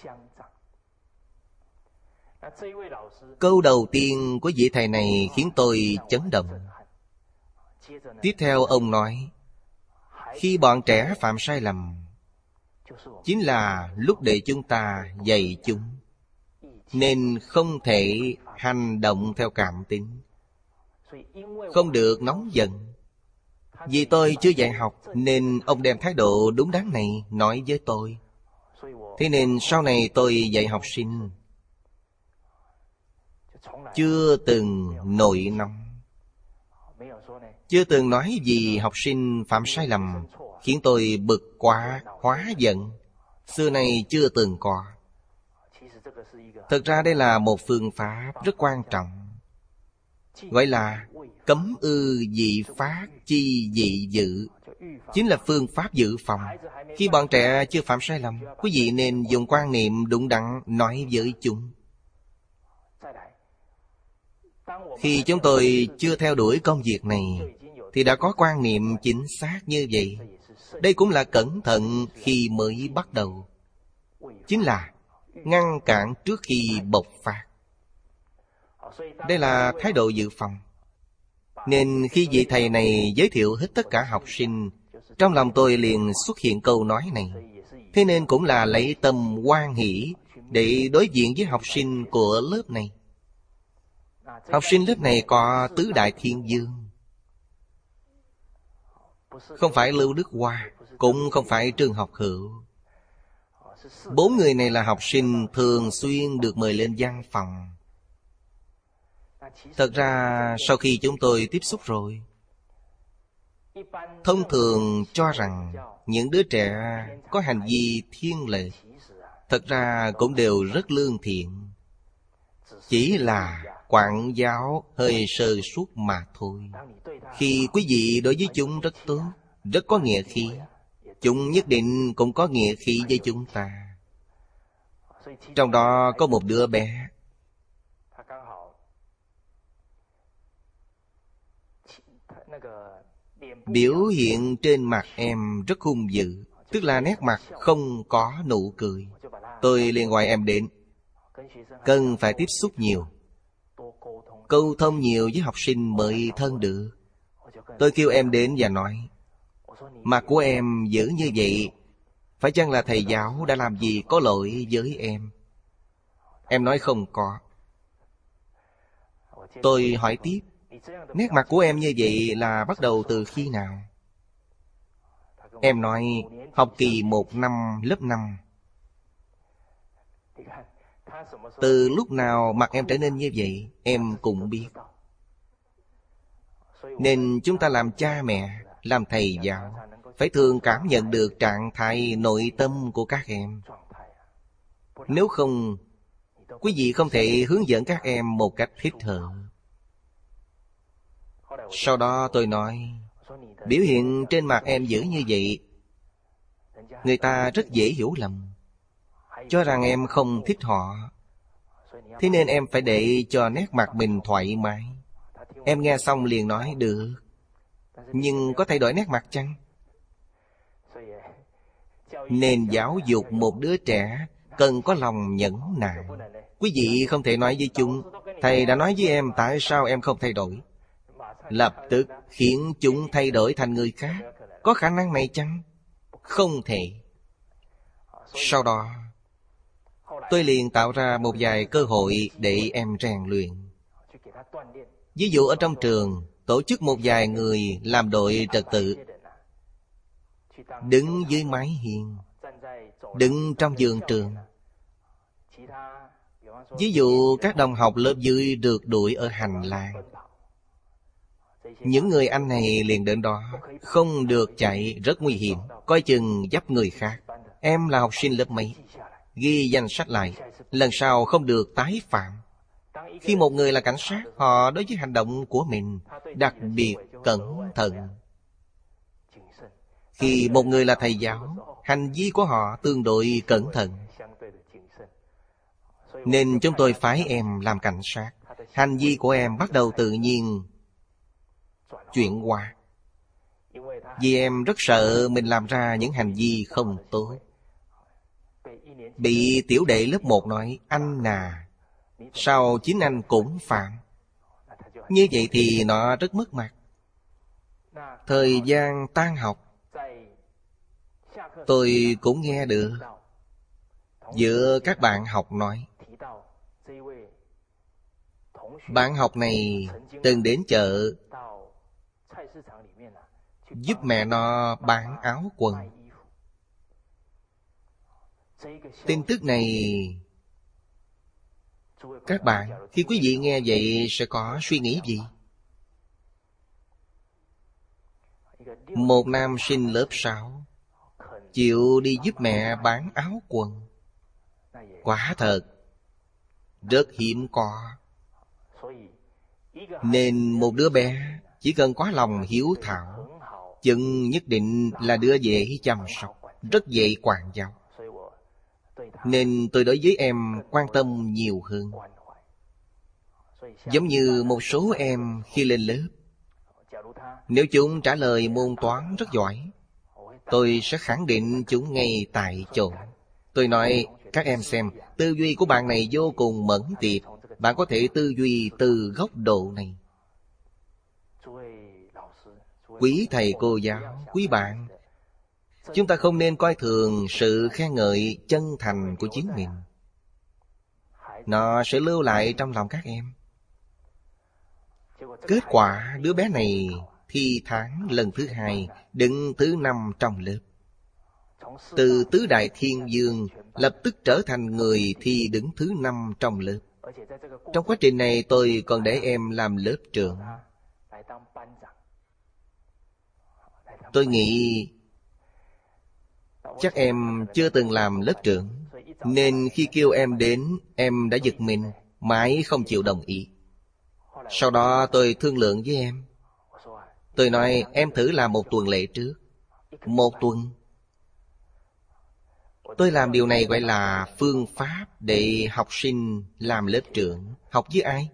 Câu đầu tiên của vị thầy này khiến tôi chấn động. Tiếp theo ông nói, khi bọn trẻ phạm sai lầm, chính là lúc để chúng ta dạy chúng, nên không thể hành động theo cảm tính, không được nóng giận. Vì tôi chưa dạy học nên ông đem thái độ đúng đắn này nói với tôi. Thế nên sau này tôi dạy học sinh chưa từng nổi nóng, chưa từng nói gì học sinh phạm sai lầm khiến tôi bực quá, hóa giận. Xưa nay chưa từng có. Thực ra đây là một phương pháp rất quan trọng, gọi là cấm ư dị phát chi dị dự, chính là phương pháp dự phòng. Khi bọn trẻ chưa phạm sai lầm, quý vị nên dùng quan niệm đúng đắn nói với chúng. Khi chúng tôi chưa theo đuổi công việc này thì đã có quan niệm chính xác như vậy. Đây cũng là cẩn thận khi mới bắt đầu, chính là ngăn cản trước khi bộc phát. Đây là thái độ dự phòng. Nên khi vị thầy này giới thiệu hết tất cả học sinh, trong lòng tôi liền xuất hiện câu nói này. Thế nên cũng là lấy tâm hoan hỷ để đối diện với học sinh của lớp này. Học sinh lớp này có tứ đại thiên dương, không phải Lưu Đức Hoa, cũng không phải Trương Học Hữu. Bốn người này là học sinh thường xuyên được mời lên văn phòng. Thật ra sau khi chúng tôi tiếp xúc rồi, thông thường cho rằng những đứa trẻ có hành vi thiên lệch, thật ra cũng đều rất lương thiện, chỉ là quản giáo hơi sơ suất mà thôi. Khi quý vị đối với chúng rất tốt, rất có nghĩa khí, chúng nhất định cũng có nghĩa khí với chúng ta. Trong đó có một đứa bé, biểu hiện trên mặt em rất hung dữ, tức là nét mặt không có nụ cười. Tôi liền gọi em đến. Cần phải tiếp xúc nhiều, câu thông nhiều với học sinh mới thân được. Tôi kêu em đến và nói, Mặt của em giữ như vậy, phải chăng là thầy giáo đã làm gì có lỗi với em? Em nói không có. Tôi hỏi tiếp, nét mặt của em như vậy là bắt đầu từ khi nào? Em nói, học kỳ một năm lớp năm. Từ lúc nào mặt em trở nên như vậy, em cũng biết. Nên chúng ta làm cha mẹ, làm thầy giáo, phải thường cảm nhận được trạng thái nội tâm của các em. Nếu không, quý vị không thể hướng dẫn các em một cách thích hợp. Sau đó tôi nói, biểu hiện trên mặt em giữ như vậy, người ta rất dễ hiểu lầm, cho rằng em không thích họ. Thế nên em phải để cho nét mặt mình thoải mái. Em nghe xong liền nói, được. Nhưng có thay đổi nét mặt chăng? Nên giáo dục một đứa trẻ cần có lòng nhẫn nại. Quý vị không thể nói với chúng, thầy đã nói với em, tại sao em không thay đổi? Lập tức khiến chúng thay đổi thành người khác. Có khả năng này chăng? Không thể. Sau đó tôi liền tạo ra một vài cơ hội để em rèn luyện. Ví dụ ở trong trường, tổ chức một vài người làm đội trật tự, đứng dưới mái hiên, đứng trong vườn trường. Ví dụ các đồng học lớp dưới được đuổi ở hành lang, những người anh này liền đến đó, không được chạy, rất nguy hiểm, coi chừng dấp người khác. Em là học sinh lớp mấy, ghi danh sách lại, lần sau không được tái phạm. Khi một người là cảnh sát, họ đối với hành động của mình đặc biệt cẩn thận. Khi một người là thầy giáo, hành vi của họ tương đối cẩn thận. Nên chúng tôi phái em làm cảnh sát. Hành vi của em bắt đầu tự nhiên chuyển qua. Vì em rất sợ mình làm ra những hành vi không tốt. Bị tiểu đệ lớp một nói, anh à, sao chính anh cũng phạm? Như vậy thì nó rất mất mặt. Thời gian tan học, tôi cũng nghe được giữa các bạn học nói, bạn học này từng đến chợ giúp mẹ nó bán áo quần. Tin tức này, các bạn, khi quý vị nghe vậy sẽ có suy nghĩ gì? Một nam sinh lớp sáu chịu đi giúp mẹ bán áo quần, quả thật rất hiếm có. Nên một đứa bé chỉ cần có lòng hiếu thảo, chừng nhất định là đứa dễ chăm sóc, rất dễ quản giáo. Nên tôi đối với em quan tâm nhiều hơn. Giống như một số em khi lên lớp, nếu chúng trả lời môn toán rất giỏi, tôi sẽ khẳng định chúng ngay tại chỗ. Tôi nói, các em xem, tư duy của bạn này vô cùng mẫn tiệp. Bạn có thể tư duy từ góc độ này. Quý thầy cô giáo, quý bạn, chúng ta không nên coi thường sự khen ngợi chân thành của chính mình. Nó sẽ lưu lại trong lòng các em. Kết quả đứa bé này thi tháng lần thứ hai, đứng thứ năm trong lớp. Từ tứ đại thiên vương lập tức trở thành người thi đứng thứ năm trong lớp. Trong quá trình này tôi còn để em làm lớp trưởng. Tôi nghĩ chắc em chưa từng làm lớp trưởng, nên khi kêu em đến, em đã giật mình, mãi không chịu đồng ý. Sau đó tôi thương lượng với em. Tôi nói em thử làm một tuần lễ trước. Một tuần. Tôi làm điều này gọi là phương pháp để học sinh làm lớp trưởng. Học với ai?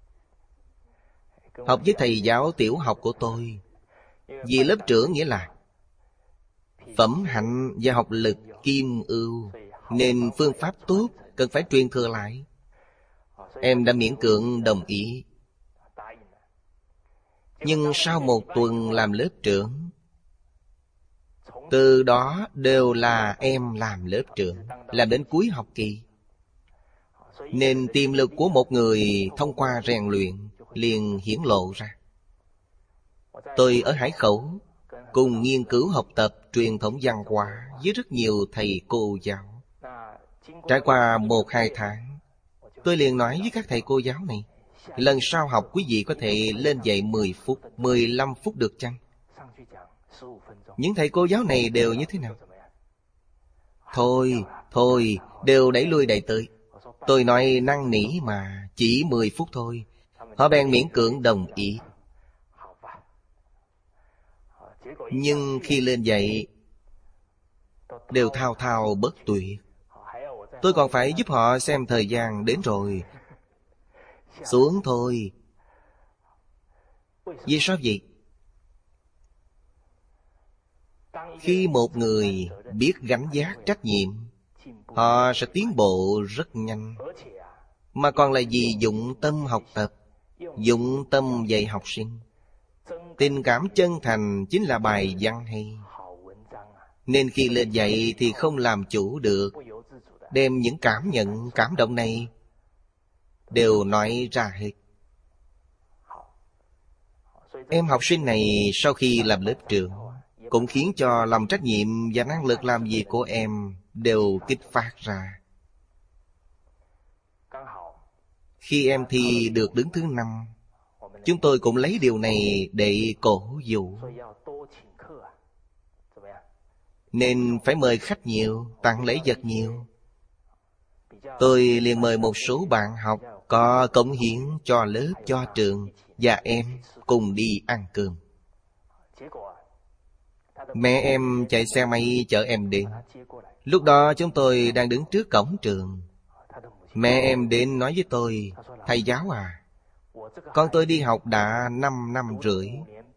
Học với thầy giáo tiểu học của tôi. Vì lớp trưởng nghĩa là phẩm hạnh và học lực kim ưu, nên phương pháp tốt cần phải truyền thừa lại. Em đã miễn cưỡng đồng ý. Nhưng sau một tuần làm lớp trưởng, Từ đó đều là em làm lớp trưởng, làm đến cuối học kỳ. Nên tiềm lực của một người thông qua rèn luyện liền hiển lộ ra. Tôi ở Hải Khẩu cùng nghiên cứu học tập truyền thống văn hóa với rất nhiều thầy cô giáo. Trải qua một hai tháng, tôi liền nói với các thầy cô giáo này, lần sau học quý vị có thể lên dạy mười phút, mười lăm phút được chăng? Những thầy cô giáo này đều như thế nào? Thôi, thôi, đều đẩy lui đẩy tới. Tôi nói năn nỉ mà, chỉ mười phút thôi. Họ bèn miễn cưỡng đồng ý. Nhưng khi lên dạy, đều thao thao bất tuyệt. Tôi còn phải giúp họ xem thời gian đến rồi. Xuống thôi. Vì sao vậy? Khi một người biết gánh vác trách nhiệm, họ sẽ tiến bộ rất nhanh. Mà còn là vì dụng tâm học tập, dụng tâm dạy học sinh. Tình cảm chân thành chính là bài văn hay. Nên khi lên dạy thì không làm chủ được, đem những cảm nhận, cảm động này đều nói ra hết. Em học sinh này sau khi làm lớp trưởng cũng khiến cho lòng trách nhiệm và năng lực làm việc của em đều kích phát ra. Khi em thi được đứng thứ năm, chúng tôi cũng lấy điều này để cổ vũ. Nên phải mời khách nhiều, tặng lễ vật nhiều. Tôi liền mời một số bạn học có cống hiến cho lớp, cho trường và em cùng đi ăn cơm. Mẹ em chạy xe máy chở em đến. Lúc đó chúng tôi đang đứng trước cổng trường. Mẹ em đến nói với tôi, thầy giáo à, con tôi đi học đã năm năm rưỡi.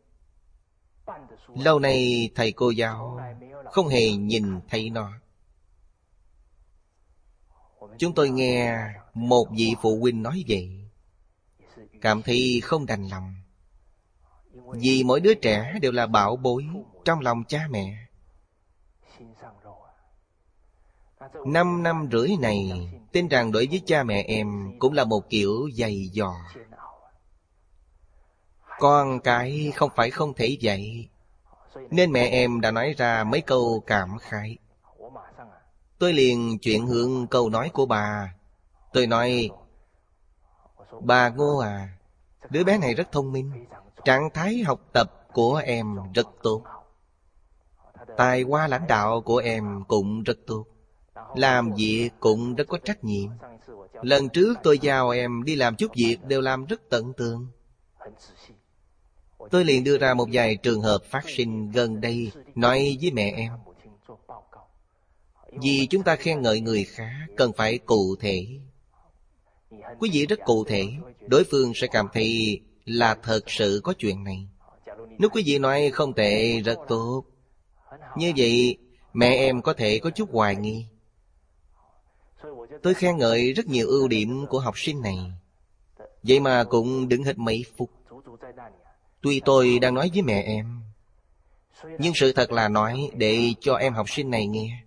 Lâu nay thầy cô giáo không hề nhìn thấy nó. Chúng tôi nghe một vị phụ huynh nói vậy, cảm thấy không đành lòng. Vì mỗi đứa trẻ đều là bảo bối trong lòng cha mẹ. Năm năm rưỡi này, tin rằng đối với cha mẹ em cũng là một kiểu dày dò. Con cái không phải không thể dạy, nên mẹ em đã nói ra mấy câu cảm khái. Tôi liền chuyển hướng câu nói của bà. Tôi nói, bà Ngô à, đứa bé này rất thông minh, trạng thái học tập của em rất tốt, tài hoa lãnh đạo của em cũng rất tốt, làm việc cũng rất có trách nhiệm. Lần trước tôi giao em đi làm chút việc đều làm rất tận tường. Tôi liền đưa ra một vài trường hợp phát sinh gần đây, nói với mẹ em. Vì chúng ta khen ngợi người khác cần phải cụ thể. Quý vị rất cụ thể, đối phương sẽ cảm thấy là thật sự có chuyện này. Nếu quý vị nói không tệ, rất tốt, như vậy mẹ em có thể có chút hoài nghi. Tôi khen ngợi rất nhiều ưu điểm của học sinh này, vậy mà cũng đứng hết mấy phút. Tuy tôi đang nói với mẹ em, nhưng sự thật là nói để cho em học sinh này nghe.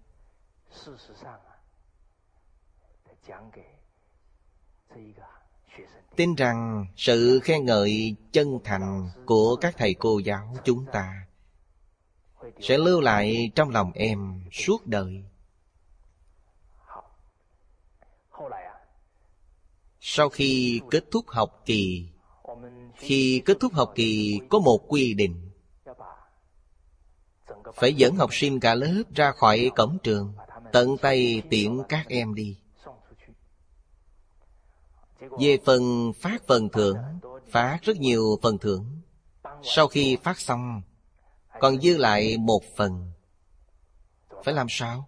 Tin rằng sự khen ngợi chân thành của các thầy cô giáo chúng ta sẽ lưu lại trong lòng em suốt đời. Sau khi kết thúc học kỳ, khi kết thúc học kỳ có một quy định, phải dẫn học sinh cả lớp ra khỏi cổng trường, tận tay tiễn các em đi. Về phần phát phần thưởng, phát rất nhiều phần thưởng. Sau khi phát xong, còn dư lại một phần. Phải làm sao?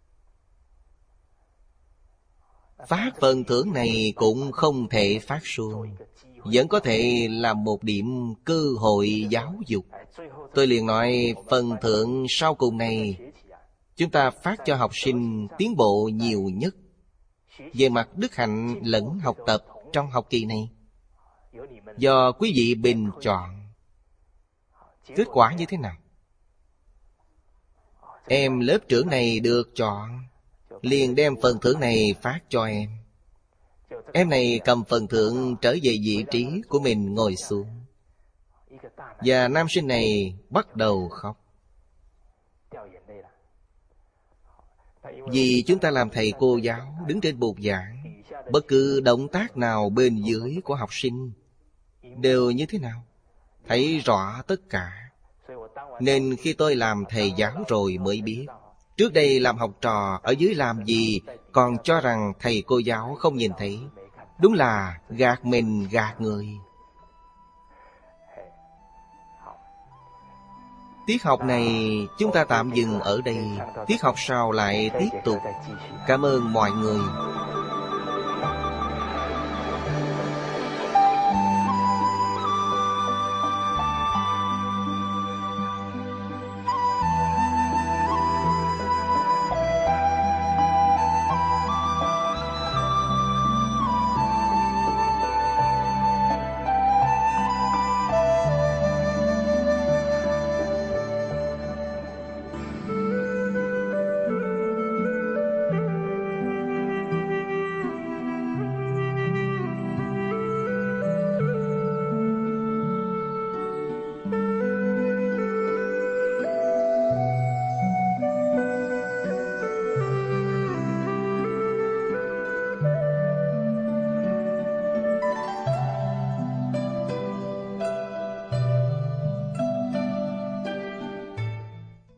Phát phần thưởng này cũng không thể phát suông, vẫn có thể là một điểm cơ hội giáo dục. Tôi liền nói phần thưởng sau cùng này, chúng ta phát cho học sinh tiến bộ nhiều nhất về mặt đức hạnh lẫn học tập trong học kỳ này, do quý vị bình chọn. Kết quả như thế nào? Em lớp trưởng này được chọn, liền đem phần thưởng này phát cho em. Em này cầm phần thưởng trở về vị trí của mình ngồi xuống. Và nam sinh này bắt đầu khóc. Vì chúng ta làm thầy cô giáo đứng trên bục giảng, bất cứ động tác nào bên dưới của học sinh đều như thế nào? Thấy rõ tất cả. Nên khi tôi làm thầy giáo rồi mới biết, trước đây làm học trò ở dưới làm gì còn cho rằng thầy cô giáo không nhìn thấy. Đúng là gạt mình gạt người. Tiết học này chúng ta tạm dừng ở đây. Tiết học sau lại tiếp tục. Cảm ơn mọi người.